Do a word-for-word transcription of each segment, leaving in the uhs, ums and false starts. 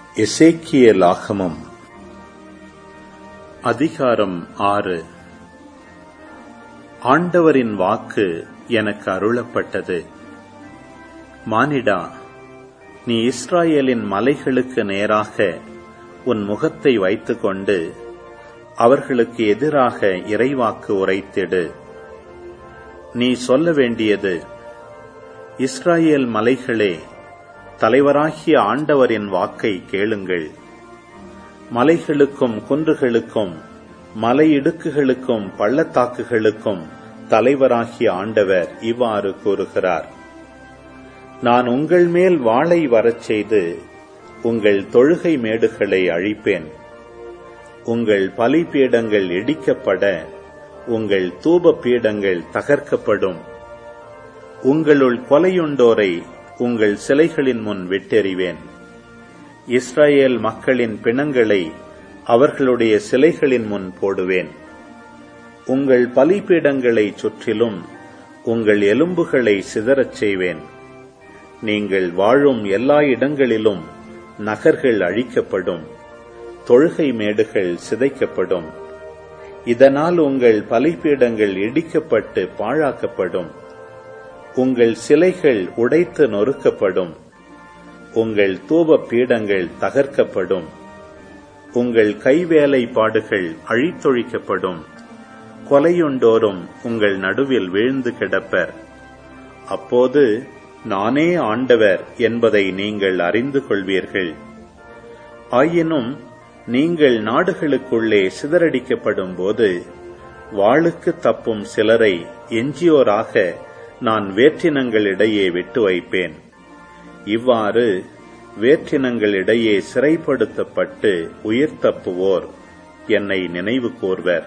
எசேக்கியேலாகமம் அதிகாரம் ஆறு. ஆண்டவரின் வாக்கு எனக்கு அருளப்பட்டது. மானிடா, நீ இஸ்ராயேலின் மலைகளுக்கு நேராக உன் முகத்தை வைத்துக்கொண்டு அவர்களுக்கு எதிராக இறைவாக்கு உரைத்திடு. நீ சொல்ல வேண்டியது, இஸ்ராயேல் மலைகளே, தலைவராகிய ஆண்டவரின் வாக்கை கேளுங்கள். மலைகளுக்கும் குன்றுகளுக்கும் மலையிடுக்குகளுக்கும் பள்ளத்தாக்குகளுக்கும் தலைவராகிய ஆண்டவர் இவ்வாறு கூறுகிறார்: நான் உங்கள் மேல் வாளை வரச் செய்து உங்கள் தொழுகை மேடுகளை அழிப்பேன். உங்கள் பலிபீடங்கள் இடிக்கப்பட உங்கள் தூப பீடங்கள் தகர்க்கப்படும். உங்களுள் கொலையுண்டோரை உங்கள் சிலைகளின் முன் விட்டெறிவேன். இஸ்ரவேல் மக்களின் பிணங்களை அவர்களுடைய சிலைகளின் முன் போடுவேன். உங்கள் பலிபீடங்களை சுற்றிலும் உங்கள் எலும்புகளை சிதறச் செய்வேன். நீங்கள் வாழும் எல்லா இடங்களிலும் நகர்கள் அழிக்கப்படும், தொழுகை மேடுகள் சிதைக்கப்படும். இதனால் உங்கள் பலிபீடங்கள் இடிக்கப்பட்டு பாழாக்கப்படும். உங்கள் சிலைகள் உடைத்து நொறுக்கப்படும். உங்கள் தூப பீடங்கள் தகர்க்கப்படும். உங்கள் கைவேலைப்பாடுகள் அழித்தொழிக்கப்படும். கொலையுண்டோரும் உங்கள் நடுவில் வீழ்ந்து கிடப்பர். அப்போது நானே ஆண்டவர் என்பதை நீங்கள் அறிந்து கொள்வீர்கள். ஆயினும் நீங்கள் நாடுகளுக்குள்ளே சிதறடிக்கப்படும் போது வாளுக்கு தப்பும் சிலரை எஞ்சியோராக நான் வேற்றினங்களிடையே விட்டு வைப்பேன். இவ்வாறு வேற்றினங்களிடையே சிறைப்படுத்தப்பட்டு உயிர் தப்புவோர் என்னை நினைவு கூர்வர்.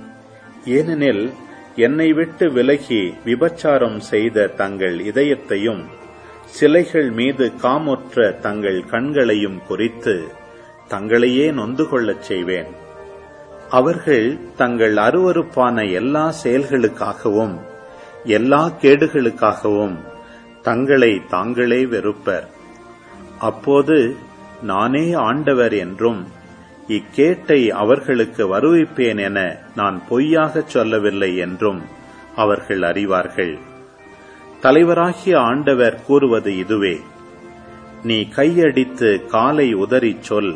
ஏனெனில் என்னை விட்டு விலகி விபச்சாரம் செய்த தங்கள் இதயத்தையும் சிலைகள் மீது காமுற்ற தங்கள் கண்களையும் குறித்து தங்களையே நொந்து கொள்ளச் செய்வேன். அவர்கள் தங்கள் அருவருப்பான எல்லா செயல்களுக்காகவும் எல்லா கேடுகளுக்காகவும் தங்களை தாங்களே வெறுப்பர். அப்போது நானே ஆண்டவர் என்றும் இக்கேட்டை அவர்களுக்கு வருவிப்பேன் என நான் பொய்யாகச் சொல்லவில்லை என்றும் அவர்கள் அறிவார்கள். தலைவராகிய ஆண்டவர் கூறுவது இதுவே: நீ கையடித்து காலை உதறிச் சொல்,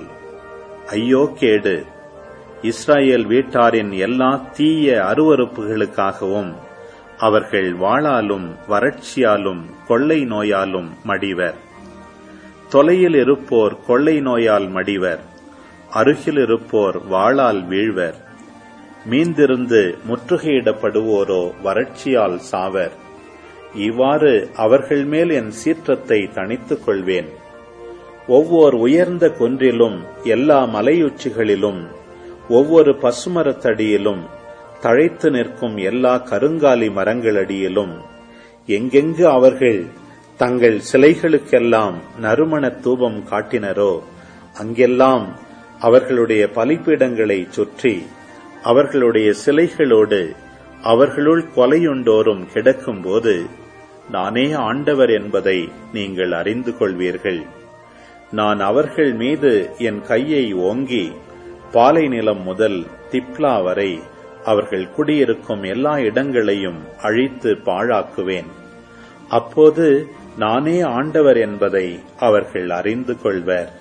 ஐயோ கேடு! இஸ்ராயேல் வீட்டாரின் எல்லா தீய அருவருப்புகளுக்காகவும் அவர்கள் வாளாலும் வறட்சியாலும் கொள்ளை நோயாலும் மடிவர். தொலையில் இருப்போர் கொள்ளை நோயால் மடிவர், அருகில் இருப்போர் வாளால் வீழ்வர். மீந்திருந்து முற்றுகையிடப்படுவோரோ வறட்சியால் சாவர். இவ்வாறு அவர்கள் மேல் என் சீற்றத்தை தணித்துக் கொள்வேன். ஒவ்வொரு உயர்ந்த குன்றிலும் எல்லா மலையுச்சிகளிலும் ஒவ்வொரு பசுமரத்தடியிலும் தழைத்து நிற்கும் எல்லா கருங்காலி மரங்களடியிலும் எங்கெங்கு அவர்கள் தங்கள் சிலைகளுக்கெல்லாம் நறுமண தூபம் காட்டினரோ அங்கெல்லாம் அவர்களுடைய பலிபீடங்களை சுற்றி அவர்களுடைய சிலைகளோடு அவர்களுள் கொலையுண்டோரும் கிடக்கும்போது நானே ஆண்டவர் என்பதை நீங்கள் அறிந்து கொள்வீர்கள். நான் அவர்கள் மீது என் கையை ஓங்கி பாலை நிலம் முதல் திப்லா வரை அவர்கள் குடியிருக்கும் எல்லா இடங்களையும் அழித்து பாழாக்குவேன். அப்போது நானே ஆண்டவர் என்பதை அவர்கள் அறிந்து கொள்வர்.